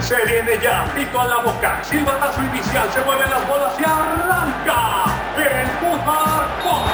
Se viene ya, pito a la boca, silbatazo inicial, se mueven las bolas y arranca el Fútbol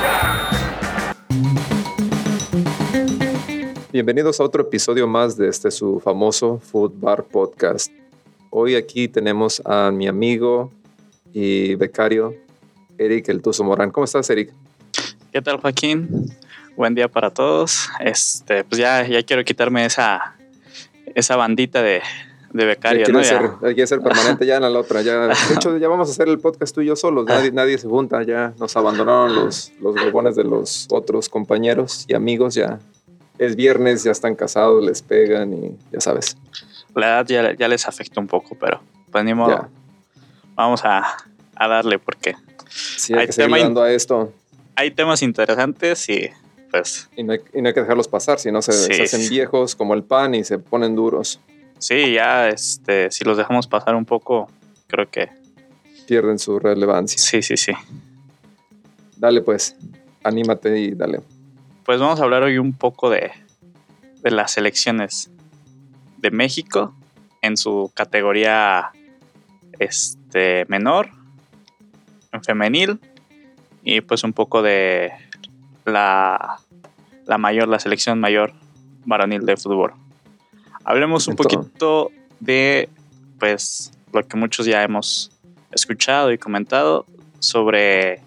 Podcast. Bienvenidos a otro episodio más de su famoso Food Bar Podcast. Hoy aquí tenemos a mi amigo y becario, Eric El Tuzo Morán. ¿Cómo estás, Eric? ¿Qué tal, Joaquín? Buen día para todos. Pues ya quiero quitarme esa bandita de becario, ¿no? Hay que ser permanente ya en la otra. Ya, de hecho, ya vamos a hacer el podcast tú y yo solos. Nadie se junta. Ya nos abandonaron los huevones de los otros compañeros y amigos. Ya es viernes, ya están casados, les pegan y ya sabes. La edad ya les afecta un poco, pero pues ni modo. Vamos a darle porque sí, hay que seguir dando a esto. Hay temas interesantes y pues... Y no hay que dejarlos pasar, si no se hacen viejos como el pan y se ponen duros. Sí, ya si los dejamos pasar un poco, creo que... pierden su relevancia. Sí. Dale pues, anímate y dale. Pues vamos a hablar hoy un poco de las selecciones de México en su categoría menor, en femenil, y pues un poco de la selección mayor varonil de fútbol. Hablemos un poquito de pues lo que muchos ya hemos escuchado y comentado sobre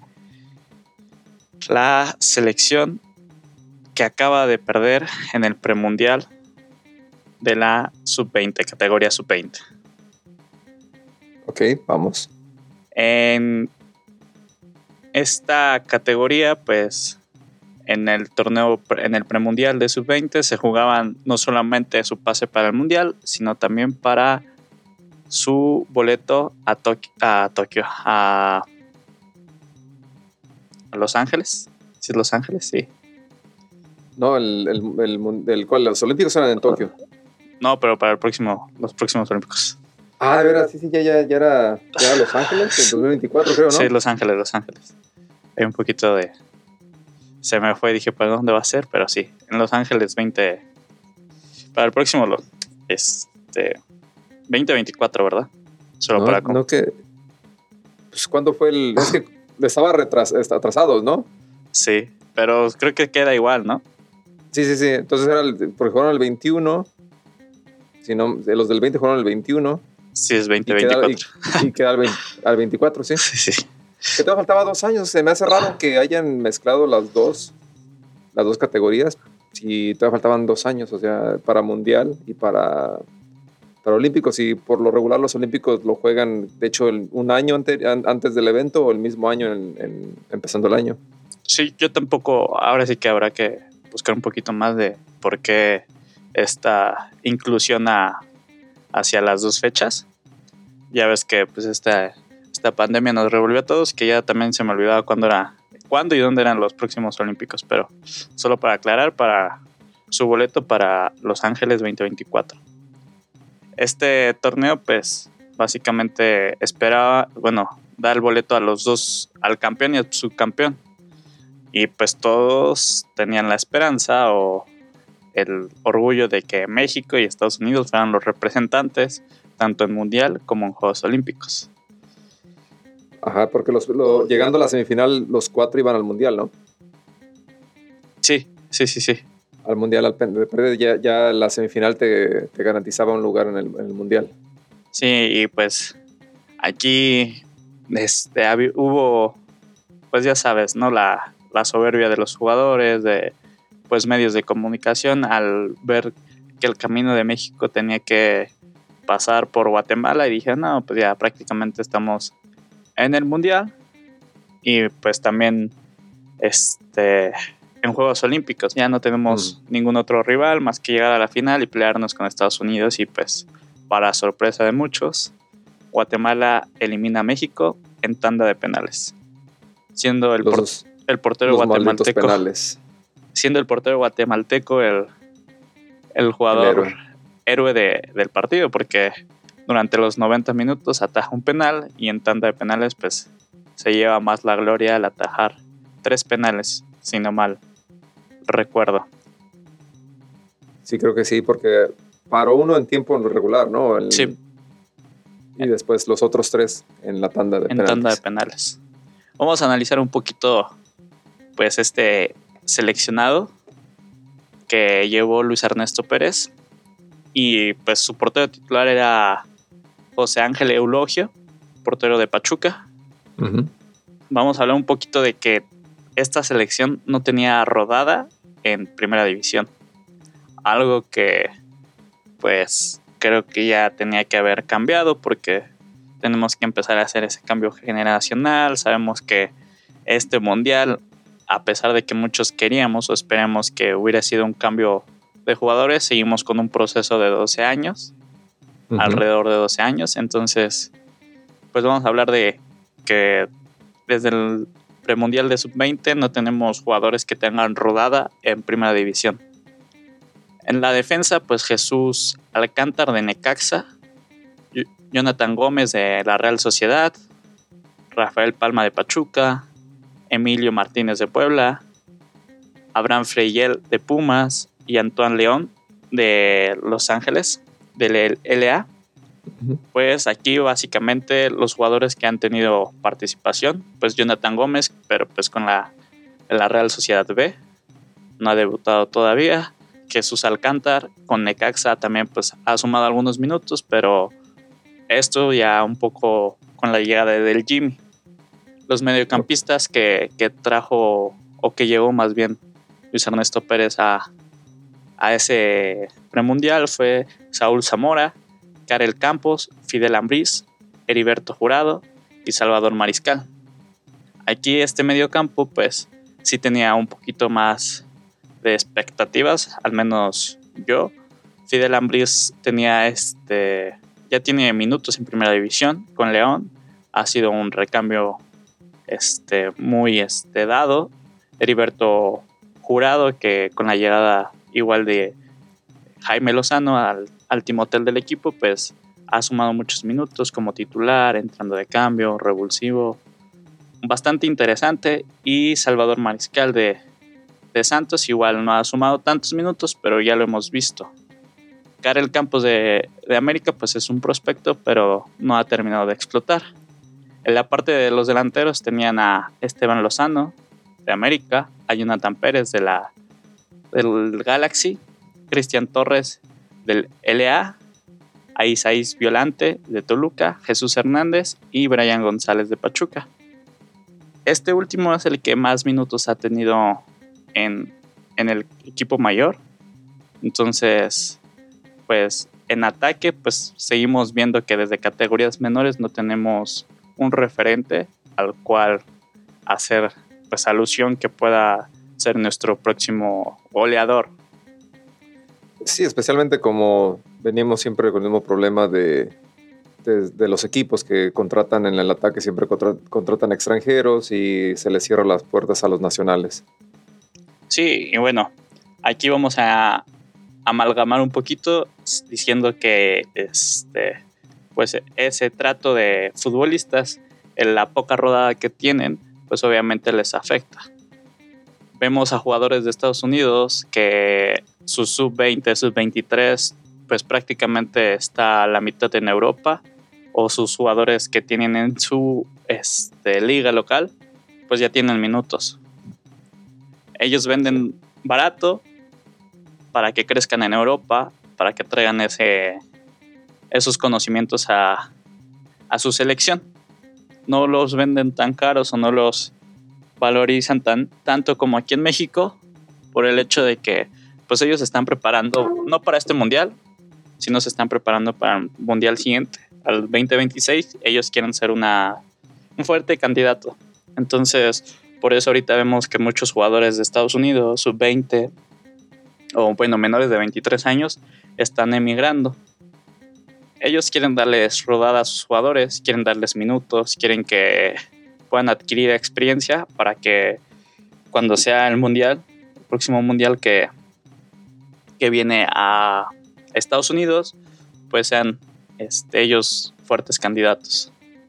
la selección que acaba de perder en el premundial de la sub-20, categoría sub-20. Ok, vamos. En esta categoría, pues en el torneo, en el premundial de sub-20 se jugaban no solamente su pase para el mundial, sino también para su boleto a Tokio, a Los Ángeles. ¿Sí es Los Ángeles? Sí. No, ¿cuál? Los Olímpicos eran en Tokio. No, pero para los próximos Olímpicos. Ah, de verdad, sí, ya era Los Ángeles en 2024, creo, ¿no? Sí, Los Ángeles. Hay un poquito de... Se me fue y dije, ¿para dónde va a ser? Pero sí, en Los Ángeles 20... Para el próximo 2024, ¿verdad? Solo para... No que... Pues, ¿cuándo fue el...? Es que estaba atrasados, ¿no? Sí, pero creo que queda igual, ¿no? Sí. Entonces porque jugaron el 21... Si no, los del 20 jugaron el 21. Sí, es 2024. Y queda al 24, ¿sí? Sí. Que todavía faltaba 2 años. Se me hace raro que hayan mezclado las dos categorías. Si todavía faltaban 2 años, o sea, para Mundial y para Olímpicos. Y por lo regular los Olímpicos lo juegan, de hecho, un año antes del evento o el mismo año empezando el año. Sí, yo tampoco. Ahora sí que habrá que buscar un poquito más de por qué esta inclusión hacia las 2 fechas. Ya ves que pues esta pandemia nos revolvió a todos, que ya también se me olvidaba cuándo y dónde eran los próximos Olímpicos, pero solo para aclarar, para su boleto para Los Ángeles 2024. Este torneo pues básicamente da el boleto a los dos, al campeón y al subcampeón, y pues todos tenían la esperanza o el orgullo de que México y Estados Unidos fueran los representantes tanto en Mundial como en Juegos Olímpicos. Ajá, porque llegando a la semifinal los 4 iban al Mundial, ¿no? Sí. Al Mundial, ya la semifinal te garantizaba un lugar en el Mundial. Sí, y pues aquí hubo, pues ya sabes, ¿no? La soberbia de los jugadores, de pues medios de comunicación, al ver que el camino de México tenía que pasar por Guatemala, y dije, no, pues ya prácticamente estamos en el Mundial y pues también en Juegos Olímpicos ya no tenemos ningún otro rival más que llegar a la final y pelearnos con Estados Unidos. Y pues para sorpresa de muchos, Guatemala elimina a México en tanda de penales, siendo el portero guatemalteco penales. Siendo el portero guatemalteco el jugador héroe del partido, porque durante los 90 minutos ataja un penal, y en tanda de penales pues se lleva más la gloria al atajar 3 penales, si no mal recuerdo. Sí, creo que sí, porque paró uno en tiempo regular, ¿no? Sí. Y después los otros 3 en la tanda de penales. En tanda de penales. Vamos a analizar un poquito, pues, este seleccionado que llevó Luis Ernesto Pérez. Y pues su portero titular era José Ángel Eulogio, portero de Pachuca. Uh-huh. Vamos a hablar un poquito de que esta selección no tenía rodada en primera división. Algo que pues creo que ya tenía que haber cambiado, porque tenemos que empezar a hacer ese cambio generacional. Sabemos que este mundial, a pesar de que muchos queríamos o esperamos que hubiera sido un cambio de jugadores, seguimos con un proceso de 12 años, uh-huh, alrededor de 12 años. Entonces, pues vamos a hablar de que desde el premundial de sub-20 no tenemos jugadores que tengan rodada en primera división. En la defensa, pues Jesús Alcántar de Necaxa, Jonathan Gómez de la Real Sociedad, Rafael Palma de Pachuca, Emilio Martínez de Puebla, Abraham Freyel de Pumas y Antoine León de Los Ángeles, del LA. Pues aquí básicamente los jugadores que han tenido participación, pues Jonathan Gómez, pero pues con la Real Sociedad B, no ha debutado todavía. Jesús Alcántar con Necaxa también pues ha sumado algunos minutos, pero esto ya un poco con la llegada del Jimmy. Los mediocampistas que trajo, o que llegó más bien Luis Ernesto Pérez a ese premundial, fue Saúl Zamora, Karel Campos, Fidel Ambriz, Heriberto Jurado y Salvador Mariscal. Aquí este mediocampo pues sí tenía un poquito más de expectativas, al menos yo. Fidel Ambriz tenía ya tiene minutos en primera división con León, ha sido un recambio muy dado. Heriberto Jurado, que con la llegada igual de Jaime Lozano al timotel del equipo, pues ha sumado muchos minutos como titular, entrando de cambio, revulsivo, bastante interesante. Y Salvador Mariscal de Santos igual no ha sumado tantos minutos, pero ya lo hemos visto. Karel Campos de América pues es un prospecto, pero no ha terminado de explotar. En la parte de los delanteros tenían a Esteban Lozano de América, a Jonathan Pérez del Galaxy, Cristian Torres del LA, a Isaías Violante de Toluca, Jesús Hernández y Brian González de Pachuca. Este último es el que más minutos ha tenido en el equipo mayor. Entonces, pues en ataque, pues seguimos viendo que desde categorías menores no tenemos un referente al cual hacer pues alusión que pueda ser nuestro próximo goleador. Sí, especialmente como venimos siempre con el mismo problema de los equipos que contratan en el ataque, siempre contratan extranjeros y se les cierran las puertas a los nacionales. Sí, y bueno, aquí vamos a amalgamar un poquito diciendo que pues ese trato de futbolistas, en la poca rodada que tienen, pues obviamente les afecta. Vemos a jugadores de Estados Unidos que su sub-20, sub-23, pues prácticamente está a la mitad en Europa, o sus jugadores que tienen en su liga local, pues ya tienen minutos. Ellos venden barato para que crezcan en Europa, para que traigan esos conocimientos a su selección. No los venden tan caros o no los valorizan tanto como aquí en México, por el hecho de que pues ellos se están preparando no para este mundial, sino se están preparando para el mundial siguiente, al 2026. Ellos quieren ser un fuerte candidato. Entonces, por eso ahorita vemos que muchos jugadores de Estados Unidos, sub-20, o bueno, menores de 23 años, están emigrando. Ellos quieren darles rodada a sus jugadores, quieren darles minutos, quieren que puedan adquirir experiencia para que cuando sea el mundial, el próximo mundial que viene a Estados Unidos, pues sean ellos fuertes candidatos.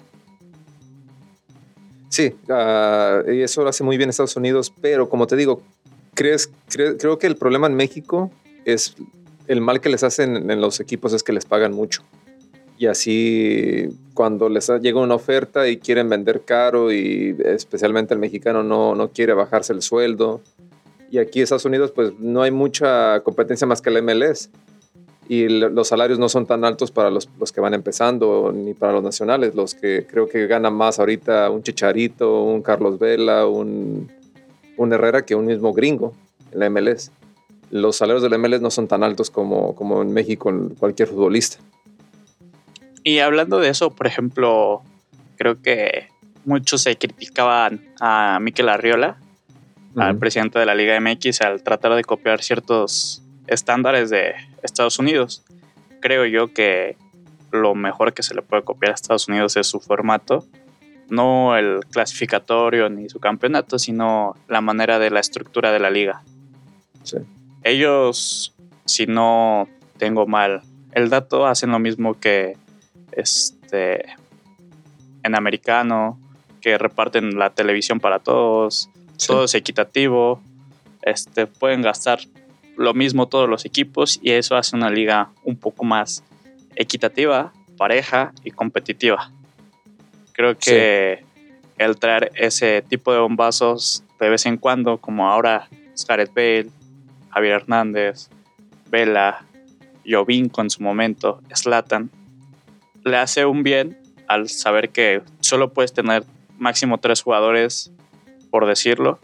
Sí, y eso lo hace muy bien Estados Unidos, pero como te digo, creo que el problema en México es el mal que les hacen en los equipos es que les pagan mucho. Y así cuando les llega una oferta y quieren vender caro, y especialmente el mexicano no quiere bajarse el sueldo. Y aquí en Estados Unidos pues no hay mucha competencia más que el MLS. Y los salarios no son tan altos para los que van empezando, ni para los nacionales. Los que creo que ganan más ahorita, un Chicharito, un Carlos Vela, un Herrera, que un mismo gringo en la MLS. Los salarios del MLS no son tan altos como en México en cualquier futbolista. Y hablando de eso, por ejemplo, creo que muchos se criticaban a Mikel Arriola, al presidente de la Liga MX, al tratar de copiar ciertos estándares de Estados Unidos. Creo yo que lo mejor que se le puede copiar a Estados Unidos es su formato, no el clasificatorio ni su campeonato, sino la manera de la estructura de la liga. Sí. Ellos, si no tengo mal el dato, hacen lo mismo que en americano, que reparten la televisión para todos, sí. Todo es equitativo, pueden gastar lo mismo todos los equipos, y eso hace una liga un poco más equitativa, pareja y competitiva. Creo que el traer ese tipo de bombazos de vez en cuando, como ahora Gareth Bale, Javier Hernández, Vela, Jovinko en su momento, Zlatan, le hace un bien al saber que solo puedes tener máximo 3 jugadores, por decirlo,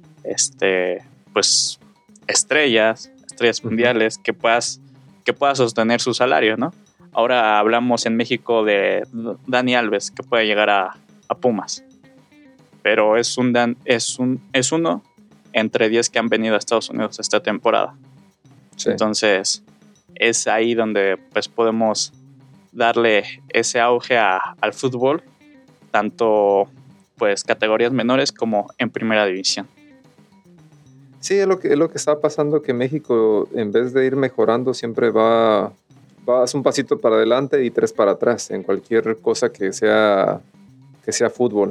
pues estrellas mundiales que puedas sostener su salario, ¿no? Ahora hablamos en México de Dani Alves, que puede llegar a Pumas, pero es uno entre 10 que han venido a Estados Unidos esta temporada. Sí. Entonces es ahí donde pues podemos darle ese auge al fútbol, tanto pues categorías menores como en primera división. Sí, es lo que está pasando, que México, en vez de ir mejorando, siempre va un pasito para adelante y 3 para atrás en cualquier cosa que sea fútbol.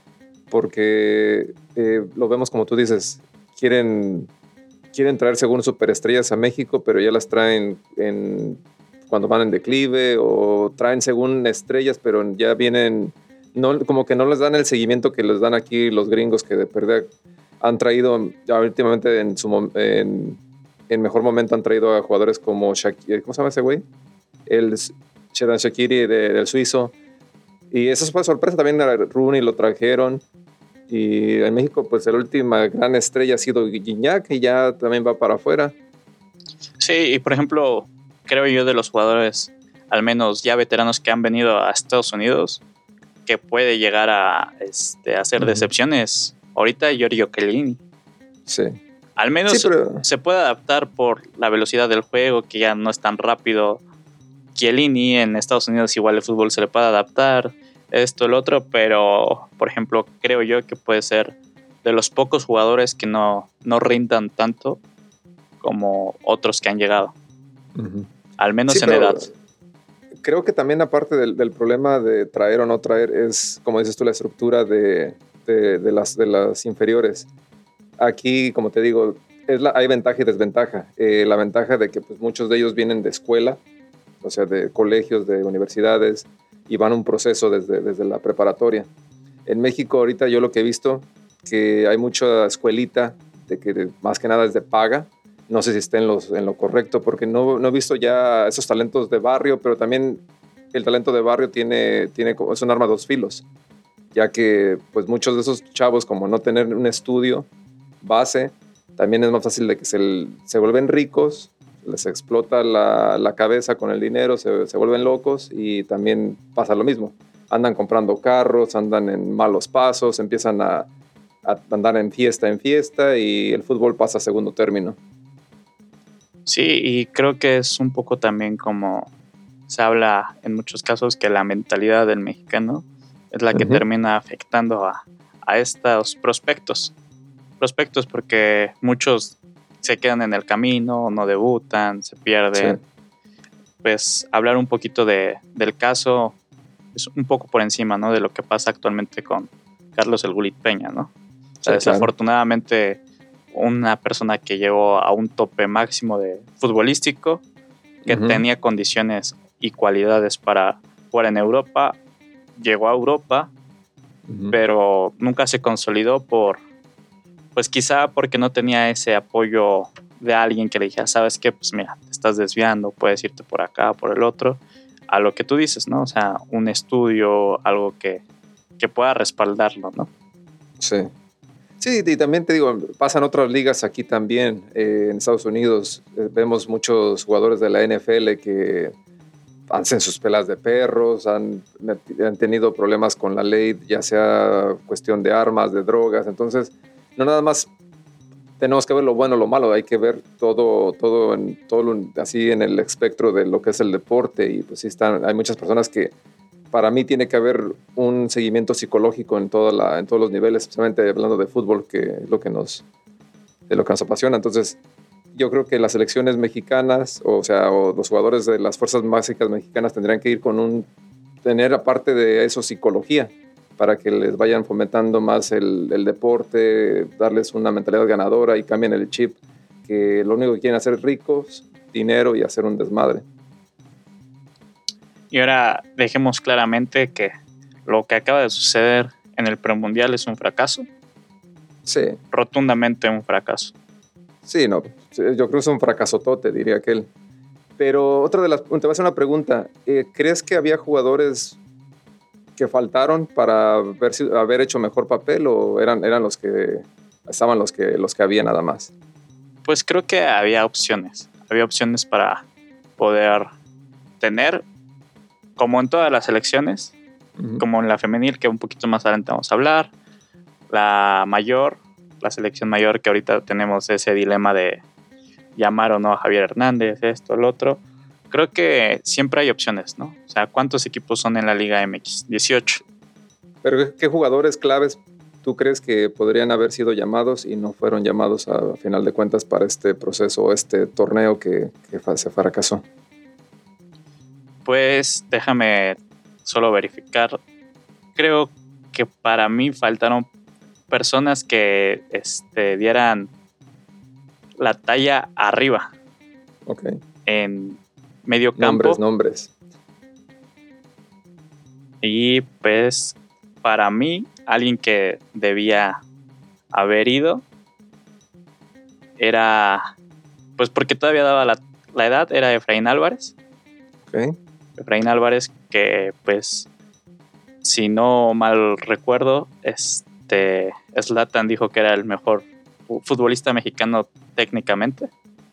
Porque lo vemos como tú dices, quieren traer según superestrellas a México, pero ya las traen cuando van en declive, o traen según estrellas, pero ya vienen, como que no les dan el seguimiento que les dan aquí los gringos, que de perder han traído, ya últimamente en mejor momento han traído a jugadores como Shaqiri, ¿cómo se llama ese güey? El Xherdan Shaqiri del suizo. Y eso fue sorpresa, también a Rooney lo trajeron. Y en México, pues la última gran estrella ha sido Gignac, y ya también va para afuera. Sí, y por ejemplo, creo yo, de los jugadores, al menos ya veteranos que han venido a Estados Unidos, que puede llegar a hacer decepciones. Ahorita Giorgio Chiellini. Sí. Al menos sí, pero se puede adaptar por la velocidad del juego, que ya no es tan rápido. Chiellini en Estados Unidos igual el fútbol se le puede adaptar, esto, el otro, pero por ejemplo creo yo que puede ser de los pocos jugadores que no rindan tanto como otros que han llegado. Al menos en edad. Creo que también, aparte del problema de traer o no traer, es, como dices tú, la estructura de las inferiores. Aquí, como te digo, hay ventaja y desventaja. La ventaja de que pues, muchos de ellos vienen de escuela, o sea, de colegios, de universidades, y van un proceso desde la preparatoria. En México ahorita yo lo que he visto, que hay mucha escuelita, que más que nada es de paga. No sé si está en lo correcto, porque no he visto ya esos talentos de barrio, pero también el talento de barrio es un arma de 2 filos, ya que pues muchos de esos chavos, como no tener un estudio base, también es más fácil de que se vuelven ricos, les explota la cabeza con el dinero, se vuelven locos, y también pasa lo mismo. Andan comprando carros, andan en malos pasos, empiezan a andar en fiesta, y el fútbol pasa a segundo término. Sí, y creo que es un poco también como se habla en muchos casos, que la mentalidad del mexicano es la que termina afectando a estos prospectos, porque muchos se quedan en el camino, no debutan, se pierden. Sí. Pues hablar un poquito del caso es un poco por encima, ¿no?, de lo que pasa actualmente con Carlos el Gulit Peña, ¿no? O sea, sí, desafortunadamente, una persona que llegó a un tope máximo de futbolístico, que tenía condiciones y cualidades para jugar en Europa, llegó a Europa, pero nunca se consolidó pues quizá porque no tenía ese apoyo de alguien que le dijera, ¿sabes qué? Pues mira, te estás desviando, puedes irte por acá, por el otro, a lo que tú dices, ¿no? O sea, un estudio, algo que pueda respaldarlo, ¿no? Sí. Sí, y también te digo, pasan otras ligas aquí también, en Estados Unidos. Vemos muchos jugadores de la NFL que hacen sus pelas de perros, han tenido problemas con la ley, ya sea cuestión de armas, de drogas. Entonces, no nada más tenemos que ver lo bueno, lo malo, hay que ver todo así en el espectro de lo que es el deporte. Y pues sí, hay muchas personas que, para mí, tiene que haber un seguimiento psicológico en todos los niveles, especialmente hablando de fútbol, que es lo que nos apasiona. Entonces, yo creo que las selecciones mexicanas, o los jugadores de las fuerzas básicas mexicanas tendrían que ir tener aparte de eso psicología, para que les vayan fomentando más el deporte, darles una mentalidad ganadora y cambien el chip, que lo único que quieren hacer es ricos, dinero y hacer un desmadre. Y ahora dejemos claramente que lo que acaba de suceder en el premundial es un fracaso. Sí. Rotundamente un fracaso. Sí, no, yo creo que es un fracasotote, diría aquel. Pero te voy a hacer una pregunta. ¿Crees que había jugadores que faltaron para haber hecho mejor papel, o eran los que estaban los que había nada más? Pues creo que había opciones para poder tener, como en todas las selecciones, como en la femenil, que un poquito más adelante vamos a hablar, la selección mayor, que ahorita tenemos ese dilema de llamar o no a Javier Hernández, esto, el otro. Creo que siempre hay opciones, ¿no? O sea, ¿cuántos equipos son en la Liga MX? 18. Pero ¿qué jugadores claves tú crees que podrían haber sido llamados y no fueron llamados a final de cuentas para este proceso, este torneo que se fracasó? Pues déjame solo verificar. Creo que para mí faltaron personas que dieran la talla arriba. Ok. En medio campo. Nombres. Y pues para mí, alguien que debía haber ido era, pues porque todavía daba la edad, era Efraín Álvarez. Okay. Efraín Álvarez, que pues, si no mal recuerdo, Zlatan dijo que era el mejor futbolista mexicano técnicamente,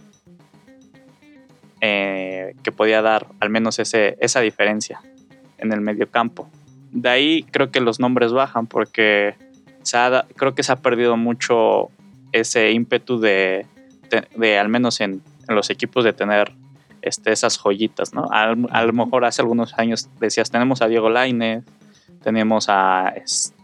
que podía dar al menos esa diferencia en el mediocampo. De ahí creo que los nombres bajan, porque creo que se ha perdido mucho ese ímpetu de al menos en los equipos, de tener esas joyitas, ¿no? A lo mejor hace algunos años decías, tenemos a Diego Lainez, tenemos a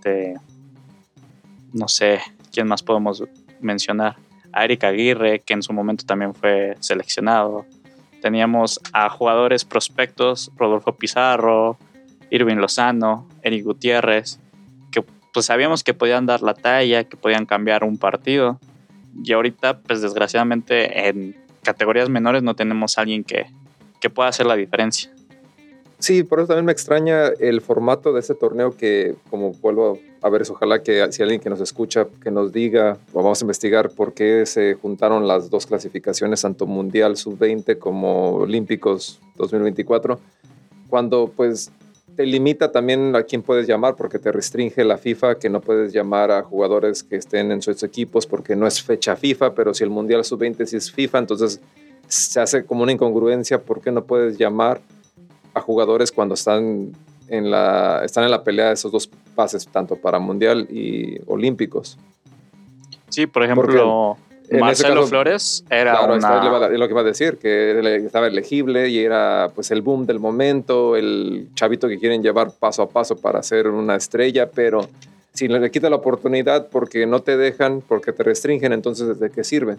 no sé, ¿quién más podemos mencionar? A Eric Aguirre, que en su momento también fue seleccionado. Teníamos a jugadores prospectos, Rodolfo Pizarro, Irving Lozano, Eric Gutiérrez, que pues sabíamos que podían dar la talla, que podían cambiar un partido. Y ahorita, pues desgraciadamente, en categorías menores no tenemos a alguien que pueda hacer la diferencia. Sí, por eso también me extraña el formato de este torneo, que, como vuelvo a ver, ojalá que si alguien que nos escucha, que nos diga, o vamos a investigar por qué se juntaron las dos clasificaciones, tanto Mundial Sub-20 como Olímpicos 2024, cuando pues te limita también a quién puedes llamar, porque te restringe la FIFA, que no puedes llamar a jugadores que estén en sus equipos porque no es fecha FIFA, pero si el Mundial Sub-20 sí es FIFA, entonces se hace como una incongruencia. ¿Por qué no puedes llamar a jugadores cuando están en la pelea de esos dos pases, tanto para Mundial y Olímpicos? Sí, por ejemplo, Marcelo Flores era claro, es lo que iba a decir, que estaba elegible y era pues el boom del momento, el chavito que quieren llevar paso a paso para ser una estrella, pero si le quita la oportunidad porque no te dejan, porque te restringen, entonces ¿de qué sirve?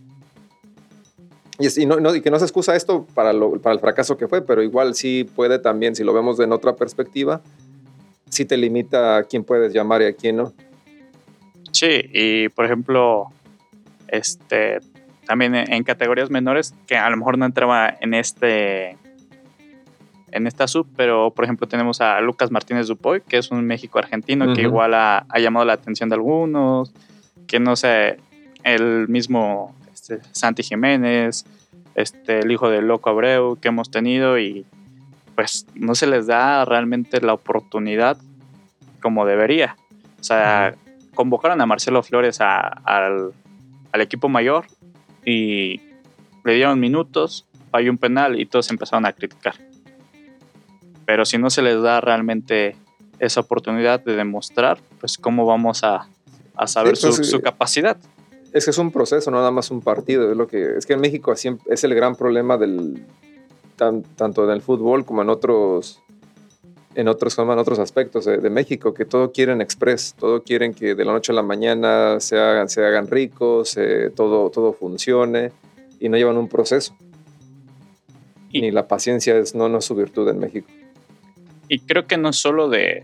Y que no se excusa esto para el fracaso que fue, pero igual sí puede también, si lo vemos en otra perspectiva, sí te limita a quién puedes llamar y a quién no. Sí, y por ejemplo, también en categorías menores, que a lo mejor no entraba en en esta sub, pero por ejemplo tenemos a Lucas Martínez Dupoy, que es un México-argentino que igual ha llamado la atención de algunos, que no sé, el mismo Santi Jiménez, el hijo del Loco Abreu que hemos tenido, y pues no se les da realmente la oportunidad como debería. O sea, convocaron a Marcelo Flores al equipo mayor y le dieron minutos, falló un penal y todos empezaron a criticar. Pero si no se les da realmente esa oportunidad de demostrar, pues cómo vamos a saber su capacidad. Es que es un proceso, no nada más un partido. Es que en México es el gran problema tanto en el fútbol como en otros aspectos de México, que todo quieren express, todo quieren que de la noche a la mañana se hagan ricos, todo funcione, y no llevan un proceso. Ni la paciencia no es su virtud en México. Y creo que no es solo en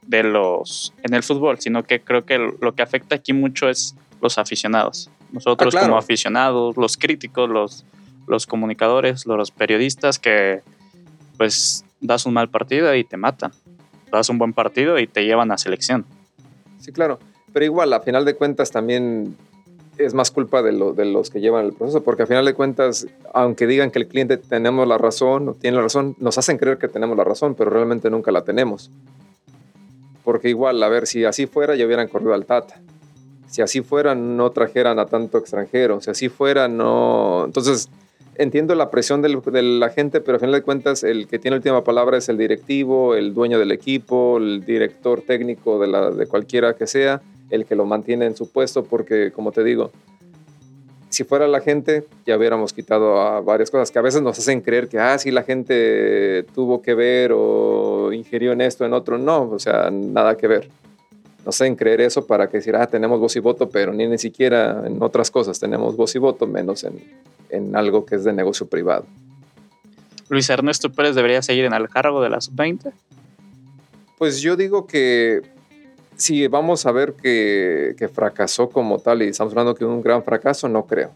el fútbol, sino que creo que lo que afecta aquí mucho es los aficionados. Nosotros como aficionados, los críticos, los comunicadores, los periodistas, que pues das un mal partido y te matan. Das un buen partido y te llevan a selección. Sí, claro. Pero igual, a final de cuentas, también es más culpa de los que llevan el proceso, porque a final de cuentas, aunque digan que el cliente tenemos la razón o tiene la razón, nos hacen creer que tenemos la razón, pero realmente nunca la tenemos. Porque igual, a ver, si así fuera, ya hubieran corrido al Tata. Si así fuera, no trajeran a tanto extranjero. Si así fuera, no... Entonces, entiendo la presión de la gente, pero a final de cuentas, el que tiene la última palabra es el directivo, el dueño del equipo, el director técnico de cualquiera que sea, el que lo mantiene en su puesto, porque, como te digo, si fuera la gente, ya hubiéramos quitado a varias cosas que a veces nos hacen creer que, sí, la gente tuvo que ver o ingirió en esto, en otro. No, o sea, nada que ver. Nos hacen creer eso para que decir, tenemos voz y voto, pero ni siquiera en otras cosas tenemos voz y voto, menos en algo que es de negocio privado. Luis Ernesto Pérez debería seguir en el cargo de la sub-20. Pues yo digo que si vamos a ver que fracasó como tal, y estamos hablando que un gran fracaso, no creo.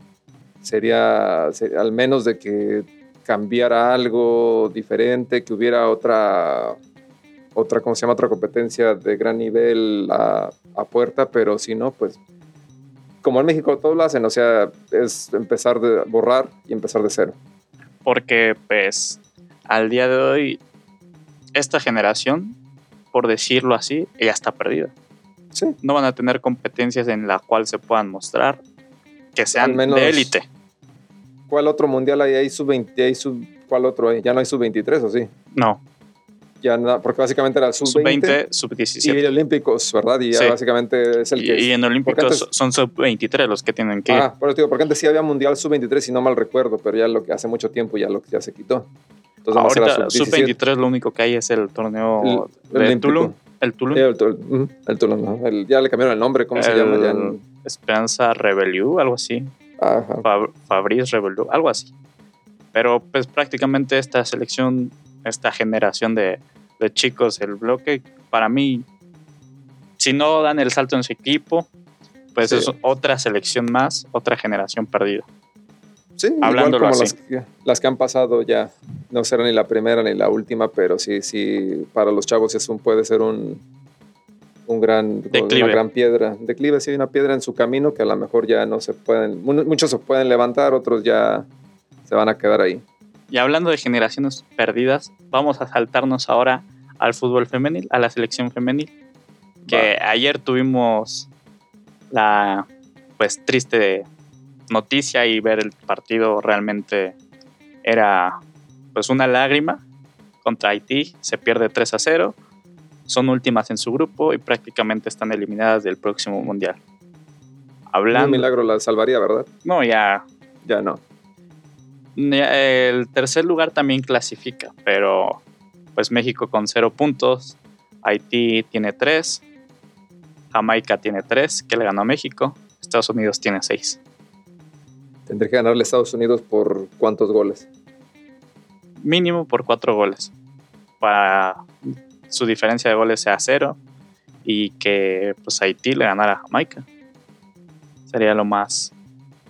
Sería al menos de que cambiara algo diferente, que hubiera otra competencia de gran nivel a puerta, pero si no, pues como en México todos lo hacen, o sea, es empezar de borrar y empezar de cero. Porque pues al día de hoy esta generación, por decirlo así, ya está perdida. Sí. No van a tener competencias en la cual se puedan mostrar que sean de élite. ¿Cuál otro mundial hay sub-20? ¿Cuál otro hay? ¿Ya no hay sub-23 o sí? No. Ya nada, porque básicamente era sub-20, sub-17 y olímpicos, ¿verdad? Y ya básicamente es el que... Y en olímpicos son sub-23 los que tienen que ir. Por eso digo, porque antes sí había mundial sub-23, si no mal recuerdo, pero ya hace mucho tiempo ya se quitó. Entonces, ahorita sub-23 lo único que hay es el torneo de Tulum. El Tulum. El Tulum, ya le cambiaron el nombre, ¿cómo se llama? Ya Esperanza Rebeliú, algo así. Ajá. Fabriz Rebeliú, algo así. Pero pues prácticamente esta selección, esta generación de chicos, el bloque, para mí, si no dan el salto en su equipo, pues es otra selección más, otra generación perdida. Sí, hablándolo igual como así. Las que han pasado ya no será ni la primera ni la última, pero sí para los chavos puede ser una gran piedra. Declive, sí, una piedra en su camino que a lo mejor ya no se pueden, muchos se pueden levantar, otros ya se van a quedar ahí. Y hablando de generaciones perdidas, vamos a saltarnos ahora al fútbol femenil, a la selección femenil, que ayer tuvimos la pues triste noticia, y ver el partido realmente era pues una lágrima. Contra Haití se pierde 3-0, son últimas en su grupo y prácticamente están eliminadas del próximo mundial. Un milagro la salvaría, ¿verdad? No, ya no. El tercer lugar también clasifica, pero pues México con 0 puntos, Haití tiene 3, Jamaica tiene 3, que le ganó a México, Estados Unidos tiene 6. Tendría que ganarle a Estados Unidos por ¿cuántos goles? Mínimo por 4 goles, para su diferencia de goles sea 0 y que pues Haití le ganara a Jamaica. Sería lo más.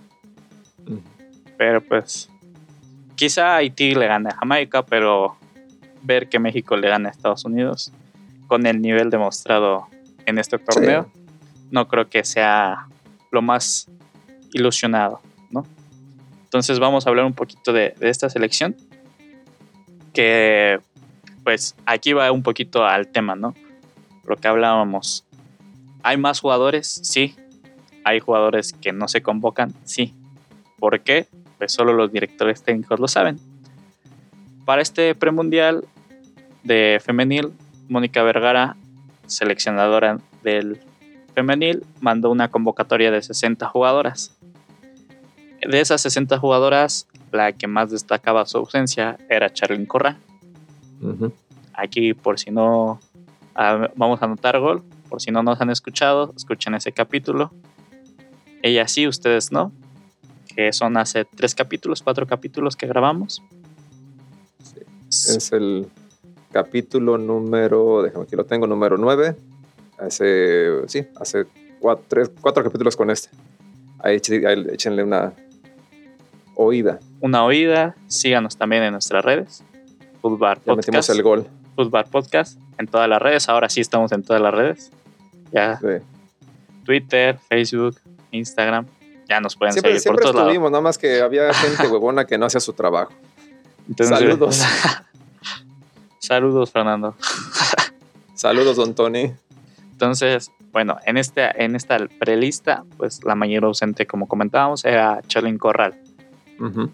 Pero pues quizá Haití le gane a Jamaica, pero ver que México le gana a Estados Unidos con el nivel demostrado en este torneo. Sí. No creo que sea lo más ilusionado, ¿no? Entonces vamos a hablar un poquito de esta selección, que pues aquí va un poquito al tema, ¿no? Lo que hablábamos. ¿Hay más jugadores? Sí. ¿Hay jugadores que no se convocan? Sí. ¿Por qué? Pues solo los directores técnicos lo saben. Para este premundial de femenil, Mónica Vergara, seleccionadora del femenil, mandó una convocatoria de 60 jugadoras. De esas 60 jugadoras, la que más destacaba su ausencia era Charlyn Corral. Uh-huh. Aquí, por si no vamos a anotar gol, por si no nos han escuchado, escuchen ese capítulo. Ella sí, ustedes no, que son hace 4 capítulos que grabamos. Sí. Es el capítulo número, déjame aquí lo tengo, número 9. Hace 4 capítulos con este. Ahí échenle una oída. Síganos también en nuestras redes. Footbar Podcast. Ya metimos el gol. Footbar Podcast en todas las redes. Ahora sí estamos en todas las redes. Ya. Sí. Twitter, Facebook, Instagram. Ya nos pueden seguir por todos lados. Nada más que había gente huevona que no hacía su trabajo. Entonces, saludos. Saludos, Fernando. Saludos, don Tony. Entonces, bueno, en esta prelista, pues la mayor ausente, como comentábamos, era Charlyn Corral. Uh-huh.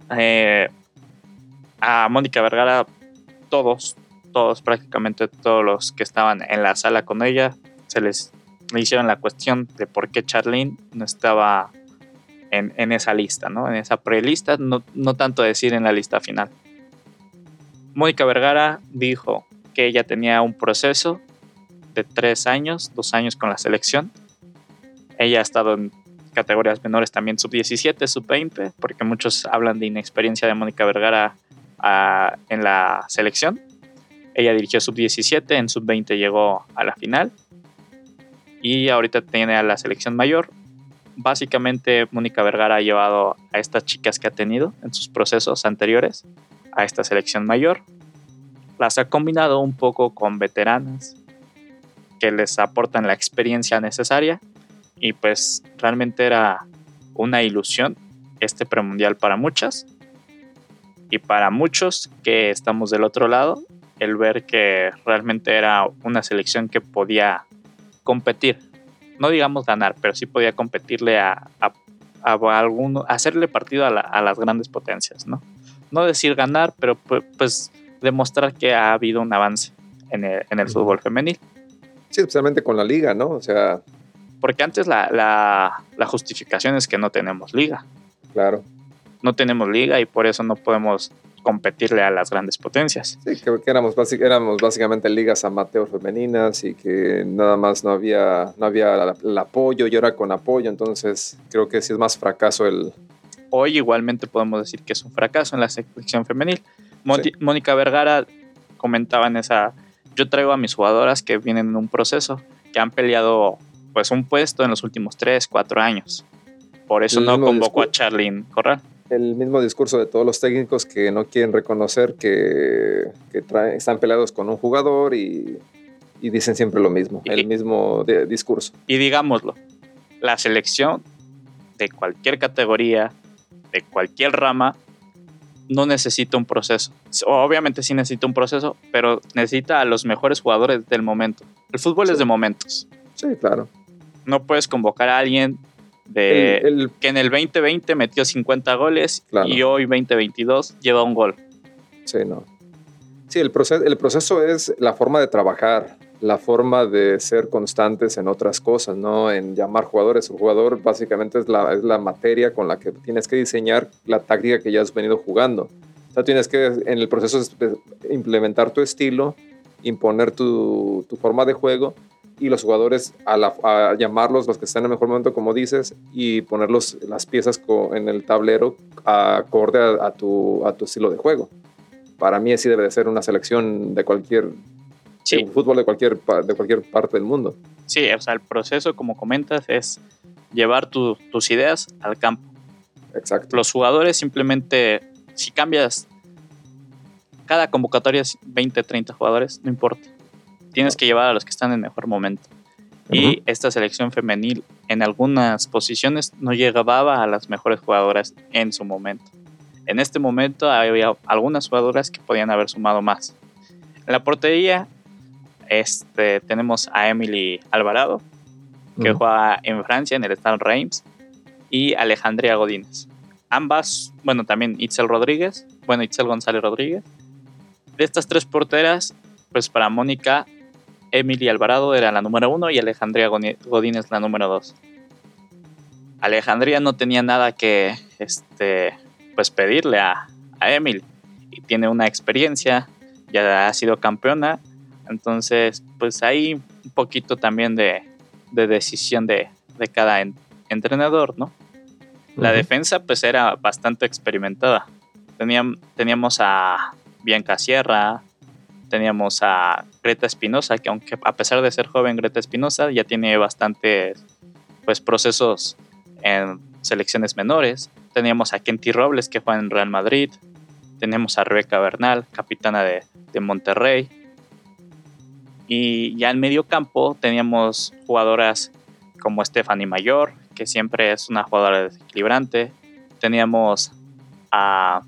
A Mónica Vergara, prácticamente todos los que estaban en la sala con ella, le hicieron la cuestión de por qué Charlyn no estaba en esa lista, ¿no? En esa prelista, no tanto decir en la lista final. Mónica Vergara dijo que ella tenía un proceso de 3 años, 2 años con la selección. Ella ha estado en categorías menores también, sub-17, sub-20, porque muchos hablan de inexperiencia de Mónica Vergara en la selección. Ella dirigió sub-17, en sub-20 llegó a la final y ahorita tiene a la selección mayor. Básicamente Mónica Vergara ha llevado a estas chicas que ha tenido en sus procesos anteriores a esta selección mayor. Las ha combinado un poco con veteranas que les aportan la experiencia necesaria y pues realmente era una ilusión este premundial para muchas y para muchos que estamos del otro lado, el ver que realmente era una selección que podía competir, no digamos ganar, pero sí podía competirle a hacerle partido a las grandes potencias, ¿no? No decir ganar, pero pues demostrar que ha habido un avance en el fútbol femenil. Sí, especialmente con la liga, ¿no? O sea, porque antes la justificación es que no tenemos liga. Claro. No tenemos liga y por eso no podemos competirle a las grandes potencias. Sí, que éramos básicamente ligas amateur femeninas y que nada más no había el apoyo y ahora con apoyo, entonces creo que sí es más fracaso el... Hoy igualmente podemos decir que es un fracaso en la selección femenil. Sí. Mónica Vergara comentaba en esa... Yo traigo a mis jugadoras que vienen en un proceso, que han peleado pues un puesto en los últimos 3-4 años. Por eso no convocó a Charlyn Corral. El mismo discurso de todos los técnicos que no quieren reconocer que están peleados con un jugador y dicen siempre lo mismo, el mismo discurso. Y digámoslo, la selección de cualquier categoría, de cualquier rama, no necesita un proceso. Obviamente sí necesita un proceso, pero necesita a los mejores jugadores del momento. El fútbol es de momentos. Sí, claro. No puedes convocar a alguien que en el 2020 metió 50 goles, claro, y hoy 2022 lleva un gol. Sí, no. Sí, el proceso es la forma de trabajar, la forma de ser constantes en otras cosas, no en llamar jugadores. El jugador básicamente es la materia con la que tienes que diseñar la táctica que ya has venido jugando. O sea, tienes que en el proceso implementar tu estilo, imponer tu forma de juego, y los jugadores a llamarlos los que están en el mejor momento, como dices, y poner las piezas en el tablero acorde a tu estilo de juego. Para mí así debe de ser una selección de cualquier fútbol de cualquier parte del mundo. Sí, o sea, el proceso, como comentas, es llevar tus ideas al campo. Exacto. Los jugadores simplemente, si cambias cada convocatoria es 20, 30 jugadores, no importa. Tienes que llevar a los que están en mejor momento. Y esta selección femenil en algunas posiciones no llegaba a las mejores jugadoras en su momento. En este momento había algunas jugadoras que podían haber sumado más. En la portería tenemos a Emily Alvarado, que juega en Francia en el Stade Reims, y Alejandría Godínez. Ambas, bueno, también Itzel González Rodríguez. De estas tres porteras, pues para Mónica, Emily Alvarado era la número 1 y Alejandría Godínez la número 2. Alejandría no tenía nada que pues pedirle a Emily, y tiene una experiencia, ya ha sido campeona, entonces pues hay un poquito también de decisión de cada entrenador, ¿no? La defensa pues era bastante experimentada. Teníamos a Bianca Sierra, teníamos a Greta Espinosa, que aunque a pesar de ser joven, Greta Espinosa ya tiene bastantes pues procesos en selecciones menores. Teníamos a Kenty Robles, que juega en Real Madrid. Tenemos a Rebeca Bernal, capitana de Monterrey. Y ya en medio campo teníamos jugadoras como Stephanie Mayor, que siempre es una jugadora desequilibrante. Teníamos a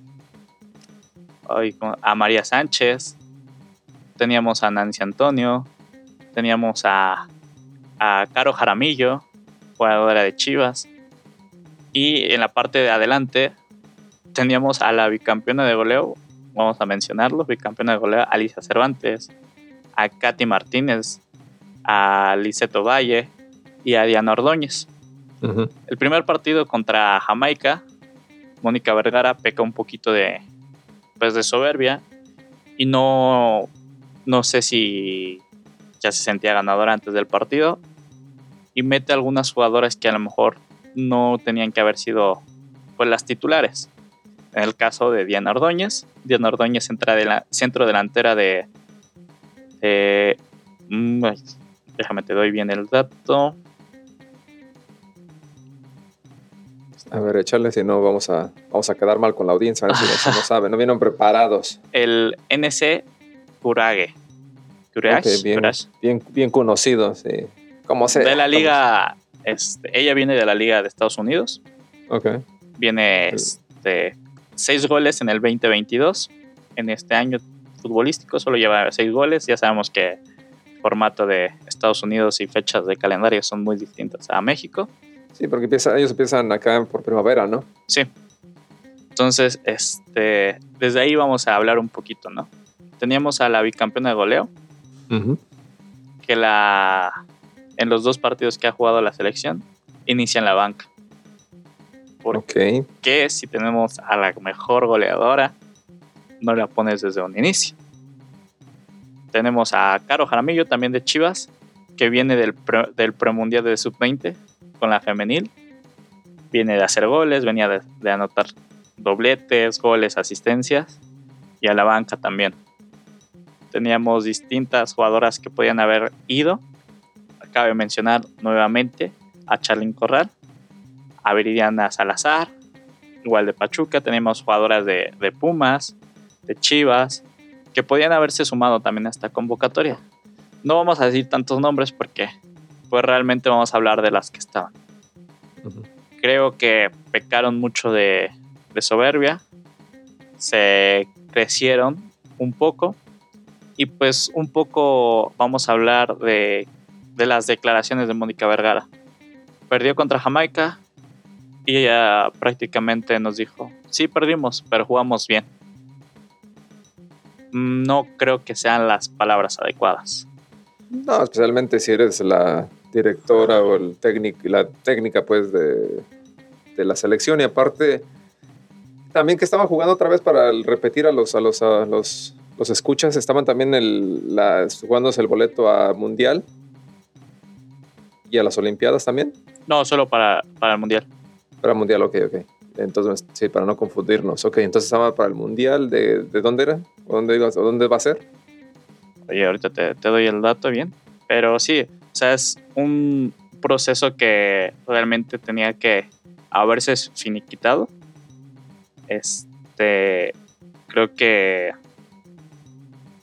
María Sánchez. Teníamos a Nancy Antonio. Teníamos a Caro Jaramillo, jugadora de Chivas. Y en la parte de adelante teníamos a la bicampeona de goleo, vamos a mencionarlo, bicampeona de goleo, Alicia Cervantes, a Katy Martínez, a Lisette Valle y a Diana Ordóñez. El primer partido contra Jamaica, Mónica Vergara peca un poquito de soberbia y no sé si ya se sentía ganadora antes del partido y mete algunas jugadoras que a lo mejor no tenían que haber sido pues las titulares. En el caso de Diana Ordóñez entra de la centro delantera déjame te doy bien el dato. A ver, échale, si no vamos a quedar mal con la audiencia, a ver si no saben, no vienen preparados. El NC Courage. Okay, bien conocido, sí. ¿Cómo se? De la liga, ella viene de la liga de Estados Unidos. Okay. Viene 6 goles en el 2022. En este año futbolístico solo lleva 6 goles. Ya sabemos que el formato de Estados Unidos y fechas de calendario son muy distintas a México. Sí, porque ellos empiezan acá por primavera, ¿no? Sí. Entonces, desde ahí vamos a hablar un poquito, ¿no? Teníamos a la bicampeona de goleo, que en los 2 partidos que ha jugado la selección, inicia en la banca. Porque si tenemos a la mejor goleadora, no la pones desde un inicio. Tenemos a Caro Jaramillo, también de Chivas, que viene del premundial de sub-20 con la femenil. Viene de hacer goles, venía de anotar dobletes, goles, asistencias, y a la banca también. Teníamos distintas jugadoras que podían haber ido. Cabe mencionar nuevamente a Charlyn Corral, a Viridiana Salazar, igual de Pachuca. Tenemos jugadoras de Pumas, de Chivas, que podían haberse sumado también a esta convocatoria. No vamos a decir tantos nombres porque pues realmente vamos a hablar de las que estaban. Creo que pecaron mucho de soberbia, se crecieron un poco, y pues un poco vamos a hablar de las declaraciones de Mónica Vergara. Perdió contra Jamaica y ella prácticamente nos dijo: sí, perdimos, pero jugamos bien. No creo que sean las palabras adecuadas. No, especialmente si eres la directora o la técnica pues de la selección, y aparte también que estaban jugando otra vez para repetir a los escuchas, estaban también jugándose el boleto a Mundial y a las Olimpiadas también. No, solo para el Mundial. Para el Mundial, ok. Entonces, sí, para no confundirnos. Ok, entonces estaba para el Mundial. ¿De dónde era? ¿Dónde va a ser? Oye, ahorita te doy el dato bien. Pero sí, o sea, es un proceso que realmente tenía que haberse finiquitado. Creo que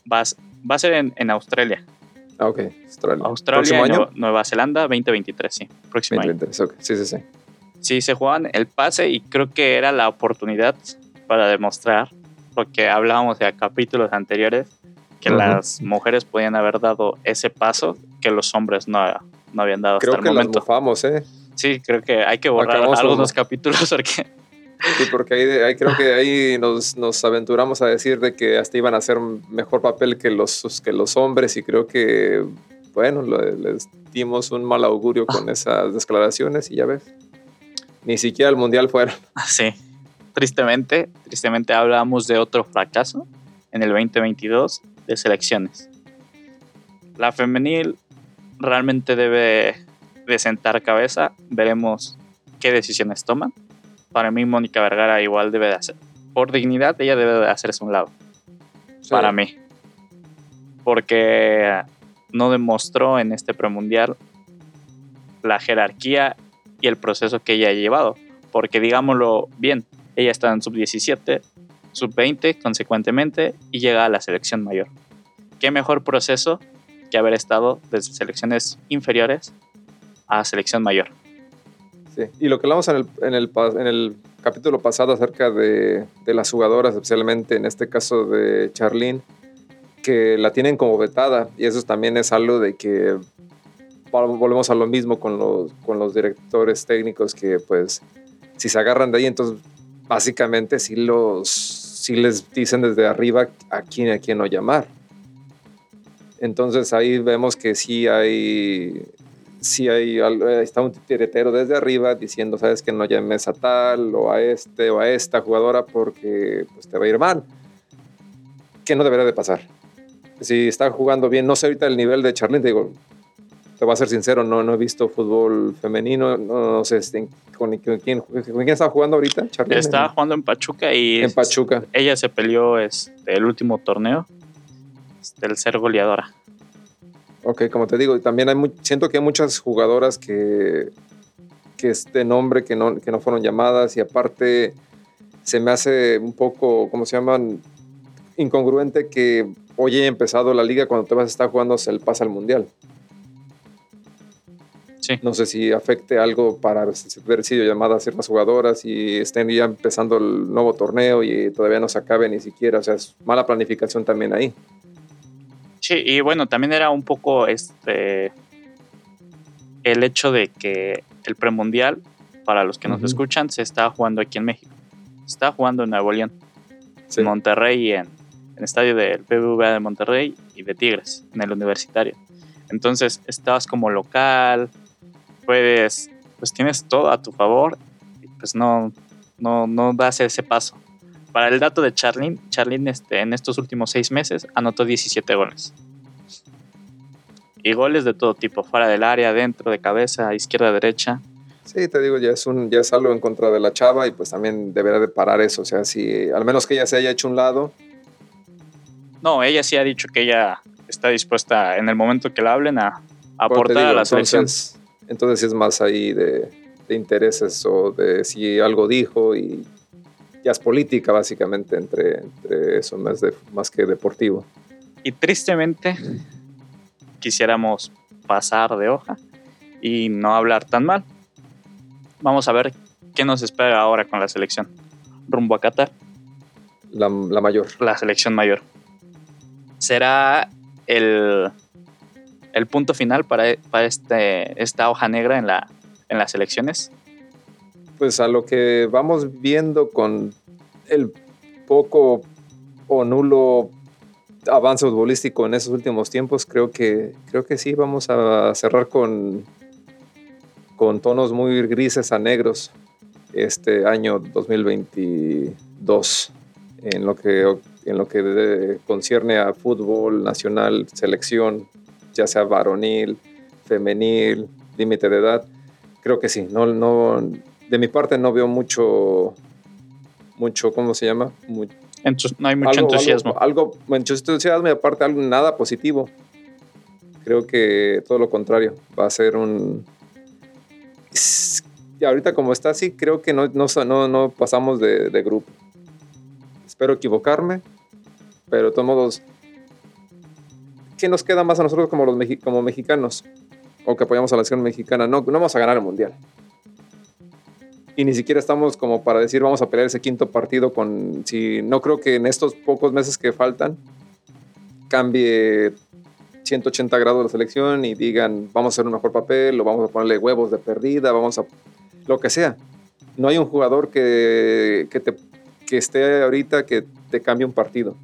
va a ser en Australia. Ah, ok. Australia ¿Próximo y año? Nueva Zelanda 2023, sí. Próximo año. 2023, ok. Sí. Sí, se juegan el pase y creo que era la oportunidad para demostrar, porque hablábamos de capítulos anteriores, que las mujeres podían haber dado ese paso que los hombres no habían dado Creo hasta que el momento. las mofamos, ¿eh? Sí, creo que hay que borrar Acabamos algunos capítulos porque... Sí, porque ahí creo que ahí nos aventuramos a decir de que hasta iban a hacer un mejor papel que los hombres y creo que, bueno, les dimos un mal augurio con esas declaraciones y ya ves, ni siquiera al Mundial fueron. Sí, tristemente hablábamos de otro fracaso en el 2022 de selecciones. La femenil realmente debe de sentar cabeza, veremos qué decisiones toman. Para mí Mónica Vergara igual debe de hacer, por dignidad ella debe de hacerse un lado, sí. Para mí, porque no demostró en este premundial la jerarquía y el proceso que ella ha llevado, porque digámoslo bien, ella está en sub-17, sub-20 consecuentemente y llega a la selección mayor. ¿Qué mejor proceso que haber estado desde selecciones inferiores a selección mayor? Sí. Y lo que hablamos en el capítulo pasado acerca de las jugadoras, especialmente en este caso de Charlyn, que la tienen como vetada, y eso también es algo de que volvemos a lo mismo con los directores técnicos, que pues si se agarran de ahí, entonces básicamente sí les dicen desde arriba a quién no llamar. Entonces ahí vemos que está un tiretero desde arriba diciendo, sabes que no llames a tal o a este o a esta jugadora porque pues, te va a ir mal, que no debería de pasar. Si está jugando bien, no sé ahorita el nivel de Charlyn, te digo, te voy a ser sincero, no he visto fútbol femenino, no sé con quién está jugando ahorita Charlyn. Está jugando en Pachuca y en Pachuca. Ella se peleó el último torneo, el ser goleadora. Ok, como te digo, también siento que hay muchas jugadoras que es de nombre que no fueron llamadas, y aparte se me hace un poco, ¿cómo se llaman? Incongruente que hoy haya empezado la liga cuando te vas a estar jugando el pase al Mundial. Sí. No sé si afecte algo para haber sido llamadas ciertas jugadoras y estén ya empezando el nuevo torneo y todavía no se acabe ni siquiera, o sea, es mala planificación también ahí. Sí, y bueno, también era un poco el hecho de que el premundial, para los que nos escuchan, se está jugando aquí en México. Se está jugando en Nuevo León, sí. En Monterrey, en el estadio del BBVA de Monterrey y de Tigres, en el Universitario. Entonces, estabas como local, pues tienes todo a tu favor y pues no das ese paso. Para el dato de Charlyn en estos últimos 6 meses anotó 17 goles. Y goles de todo tipo, fuera del área, dentro, de cabeza, izquierda, derecha. Sí, te digo, ya es algo en contra de la chava y pues también deberá de parar eso. O sea, si al menos que ella se haya hecho un lado. No, ella sí ha dicho que ella está dispuesta en el momento que la hablen a aportar a la selección. Entonces es más ahí de intereses o de si algo dijo y ya es política básicamente entre eso, más que deportivo. Y tristemente quisiéramos pasar de hoja y no hablar tan mal. Vamos a ver qué nos espera ahora con la selección rumbo a Qatar. La mayor. La selección mayor. Será el punto final para esta hoja negra en las elecciones. Pues a lo que vamos viendo con el poco o nulo avance futbolístico en esos últimos tiempos, creo que sí vamos a cerrar con tonos muy grises a negros este año 2022 en lo que concierne a fútbol nacional, selección, ya sea varonil, femenil, límite de edad. Creo que sí, no de mi parte no veo mucho, ¿cómo se llama? No hay mucho entusiasmo. Mucho entusiasmo y aparte nada positivo. Creo que todo lo contrario. Va a ser y ahorita como está así, creo que no pasamos de grupo. Espero equivocarme, pero de todos modos, ¿qué nos queda más a nosotros como mexicanos? O que apoyamos a la selección mexicana. No vamos a ganar el Mundial. Y ni siquiera estamos como para decir vamos a pelear ese quinto partido no creo que en estos pocos meses que faltan cambie 180 grados la selección y digan vamos a hacer un mejor papel o vamos a ponerle huevos de perdida, lo que sea. No hay un jugador que esté ahorita que te cambie un partido.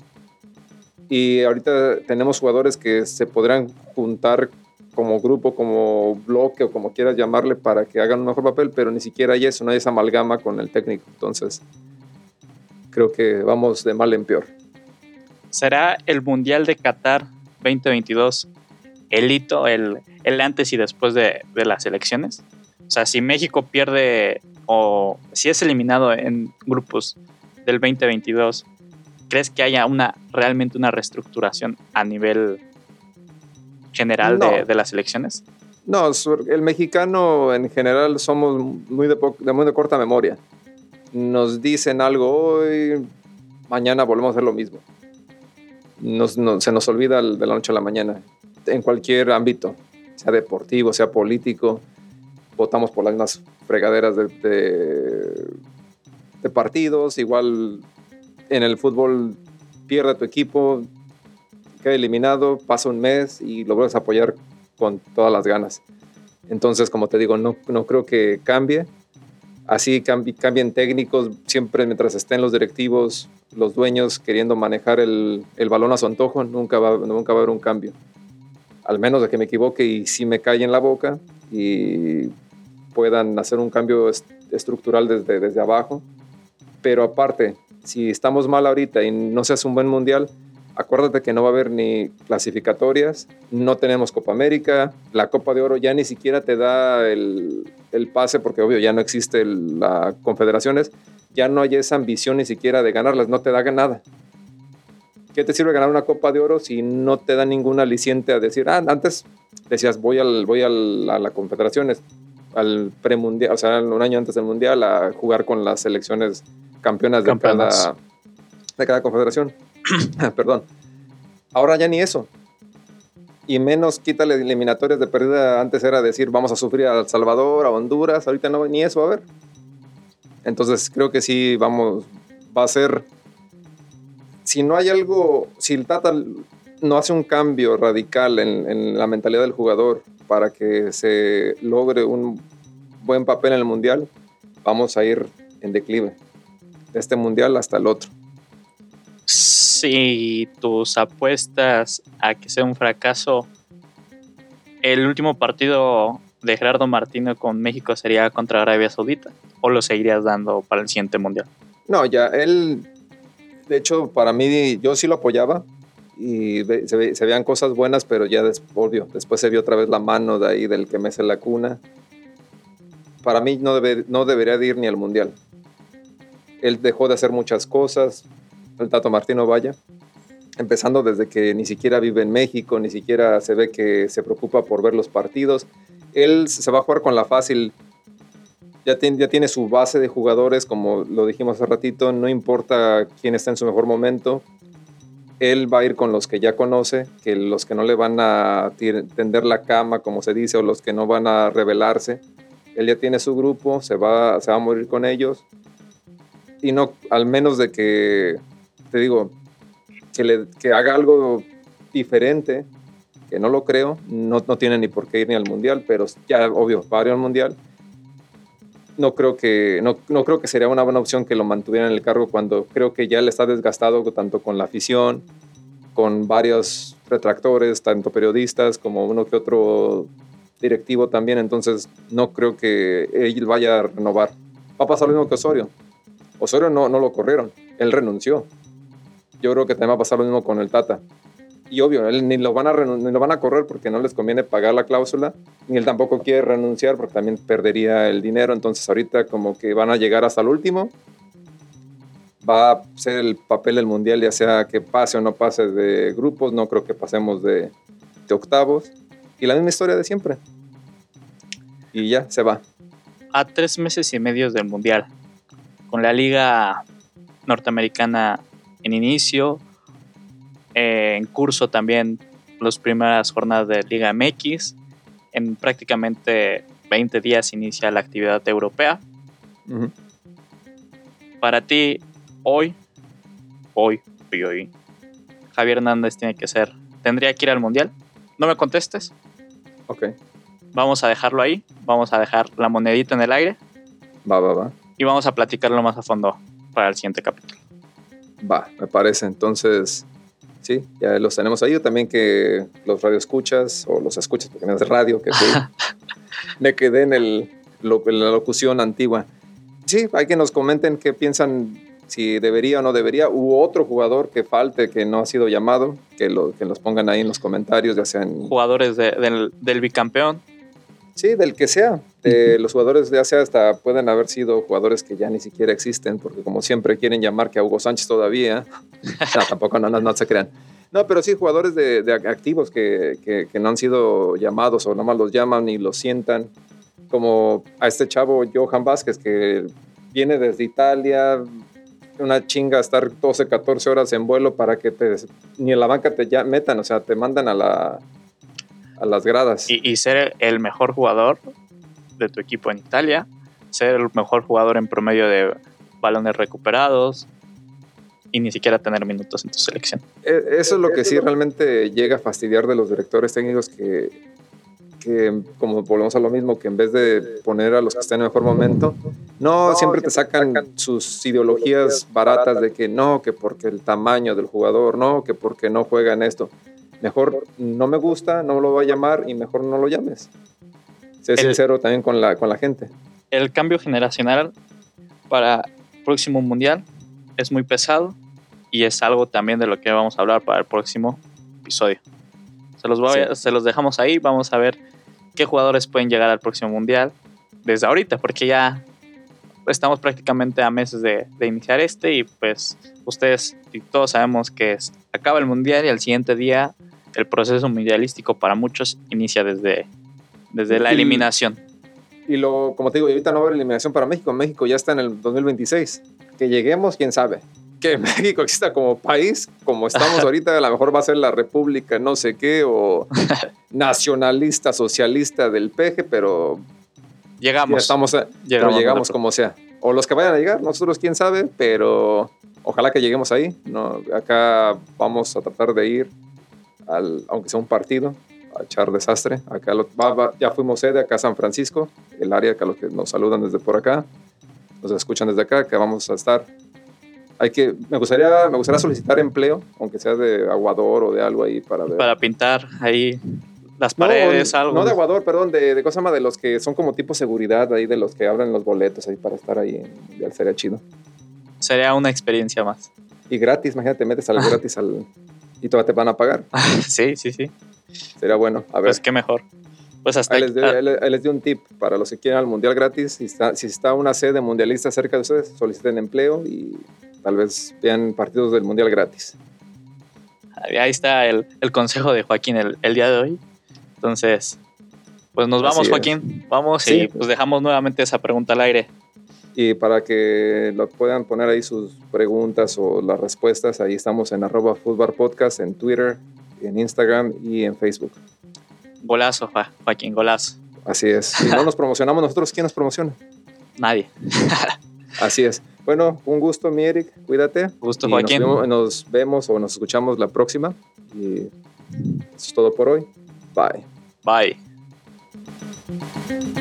Y ahorita tenemos jugadores que se podrán juntar como grupo, como bloque o como quieras llamarle para que hagan un mejor papel, pero ni siquiera hay eso, no hay esa amalgama con el técnico. Entonces, creo que vamos de mal en peor. ¿Será el Mundial de Qatar 2022 el hito, el antes y después de las elecciones? O sea, si México pierde o si es eliminado en grupos del 2022, ¿crees que haya realmente una reestructuración a nivel general de las elecciones? No, el mexicano en general somos muy de corta memoria. Nos dicen algo hoy, mañana volvemos a hacer lo mismo. Se nos olvida de la noche a la mañana, en cualquier ámbito, sea deportivo, sea político. Votamos por las mismas fregaderas de partidos. Igual en el fútbol pierde tu equipo, queda eliminado, pasa un mes y lo vuelves a apoyar con todas las ganas. Entonces, como te digo, no creo que cambie. Así cambien técnicos, siempre mientras estén los directivos, los dueños queriendo manejar el balón a su antojo, nunca va a haber un cambio. Al menos de que me equivoque y sí me calle en la boca y puedan hacer un cambio estructural desde abajo. Pero aparte, si estamos mal ahorita y no se hace un buen mundial, acuérdate que no va a haber ni clasificatorias, no tenemos Copa América, la Copa de Oro ya ni siquiera te da el pase porque obvio ya no existe la Confederaciones, ya no hay esa ambición ni siquiera de ganarlas, no te da nada. ¿Qué te sirve ganar una Copa de Oro si no te da ningún aliciente a decir, antes decías voy a la Confederaciones, al premundial, o sea, un año antes del mundial a jugar con las selecciones campeonas de cada confederación? Perdón. Ahora ya ni eso. Y menos quítale eliminatorias de pérdida. Antes era decir vamos a sufrir a El Salvador, a Honduras. Ahorita no, ni eso va a haber. Entonces creo que sí va a ser, si no hay algo, si el Tata no hace un cambio radical en la mentalidad del jugador para que se logre un buen papel en el mundial, vamos a ir en declive de este mundial hasta el otro. Si tus apuestas a que sea un fracaso, el último partido de Gerardo Martino con México sería contra Arabia Saudita, ¿o lo seguirías dando para el siguiente mundial? No, ya él, de hecho, para mí, yo sí lo apoyaba y se veían cosas buenas, pero ya después se vio otra vez la mano de ahí del que mece la cuna. Para mí no debería de ir ni al mundial. Él dejó de hacer muchas cosas, el Tato Martino, vaya, empezando desde que ni siquiera vive en México, ni siquiera se ve que se preocupa por ver los partidos. Él se va a jugar con la fácil, ya tiene su base de jugadores, como lo dijimos hace ratito, no importa quién está en su mejor momento, él va a ir con los que ya conoce, que los que no le van a tender la cama, como se dice, o los que no van a rebelarse. Él ya tiene su grupo, se va a morir con ellos, y no, al menos de que, te digo, que haga algo diferente, que no lo creo, no tiene ni por qué ir ni al mundial, pero ya, obvio, va a ir al mundial. No creo que sería una buena opción que lo mantuviera en el cargo cuando creo que ya le está desgastado tanto con la afición, con varios retractores, tanto periodistas como uno que otro directivo también. Entonces no creo que él vaya a renovar. Va a pasar lo mismo que Osorio. Osorio no lo corrieron, él renunció. Yo creo que también va a pasar lo mismo con el Tata. Y obvio, él ni lo van a correr porque no les conviene pagar la cláusula, ni él tampoco quiere renunciar porque también perdería el dinero. Entonces ahorita como que van a llegar hasta el último. Va a ser el papel del mundial, ya sea que pase o no pase de grupos. No creo que pasemos de octavos. Y la misma historia de siempre. Y ya, se va. A 3 meses y medio del mundial, con la liga norteamericana en inicio, en curso también las primeras jornadas de Liga MX. En prácticamente 20 días inicia la actividad europea. Ujú. Para ti, hoy, Javier Hernández tendría que ir al Mundial. No me contestes. Ok, Vamos a dejarlo ahí. Vamos a dejar la monedita en el aire. va. Y vamos a platicarlo más a fondo para el siguiente capítulo. Va, me parece. Entonces, sí, ya los tenemos ahí. Yo también que los radioescuchas, o los escuchas, porque no es de radio, que sí, me quedé en la locución antigua. Sí, hay que nos comenten qué piensan, si debería o no debería. Hubo otro jugador que falte, que no ha sido llamado, que los pongan ahí en los comentarios, ya sean... Jugadores del bicampeón. Sí, del que sea. De los jugadores, ya sea hasta pueden haber sido jugadores que ya ni siquiera existen, porque como siempre quieren llamar que a Hugo Sánchez todavía. No, tampoco, no se crean. No, pero sí jugadores de activos que no han sido llamados o nomás los llaman y los sientan. Como a este chavo Johan Vázquez, que viene desde Italia, una chinga estar 12, 14 horas en vuelo para que ni en la banca te metan, o sea, te mandan a las gradas. Y ser el mejor jugador de tu equipo en Italia, ser el mejor jugador en promedio de balones recuperados y ni siquiera tener minutos en tu selección. Eso es lo que sí realmente llega a fastidiar de los directores técnicos que como volvemos a lo mismo, que en vez de poner a los que están en el mejor momento, siempre te sacan sus ideologías baratas de que no, que porque el tamaño del jugador, no, que porque no juega en esto. Mejor no me gusta, no lo voy a llamar y mejor no lo llames. Sé sincero también con la gente. El cambio generacional para el próximo mundial es muy pesado y es algo también de lo que vamos a hablar para el próximo episodio. Se los dejamos ahí. Vamos a ver qué jugadores pueden llegar al próximo mundial desde ahorita, porque ya estamos prácticamente a meses de iniciar y pues ustedes y todos sabemos que acaba el mundial y al siguiente día el proceso mundialístico para muchos inicia desde la eliminación. Y como te digo, ahorita no va a haber eliminación para México. México ya está en el 2026. Que lleguemos, quién sabe. Que México exista como país, como estamos ahorita, a lo mejor va a ser la república no sé qué, o nacionalista, socialista del peje, pero llegamos como sea. O los que vayan a llegar, nosotros quién sabe, pero ojalá que lleguemos ahí. No, acá vamos a tratar de ir, aunque sea un partido, a echar desastre. Acá ya fuimos sede acá a San Francisco, el área que a los que nos saludan desde por acá, nos escuchan desde acá, que vamos a estar. Me gustaría solicitar empleo, aunque sea de aguador o de algo ahí para ver. Para pintar ahí las paredes, algo. No de aguador, perdón, de cosa más de los que son como tipo seguridad ahí, de los que abren los boletos ahí para estar ahí. Sería chido. Sería una experiencia más. Y gratis, imagínate, metes algo gratis y todavía te van a pagar. Sí. Sería bueno, a ver. Pues qué mejor. Pues hasta ahí les doy un tip para los que quieran al Mundial gratis. Si está una sede mundialista cerca de ustedes, soliciten empleo y tal vez vean partidos del Mundial gratis. Ahí está el consejo de Joaquín el día de hoy. Entonces, pues nos vamos, Joaquín. Vamos y pues dejamos nuevamente esa pregunta al aire. Y para que lo puedan poner ahí sus preguntas o las respuestas, ahí estamos en @futbarpodcast en Twitter, en Instagram y en Facebook. Golazo, Joaquín, golazo. Así es. Si no nos promocionamos nosotros, ¿quién nos promociona? Nadie. Así es. Bueno, un gusto, mi Eric. Cuídate. Gusto, Joaquín. Nos vemos o nos escuchamos la próxima. Y eso es todo por hoy. Bye. Bye.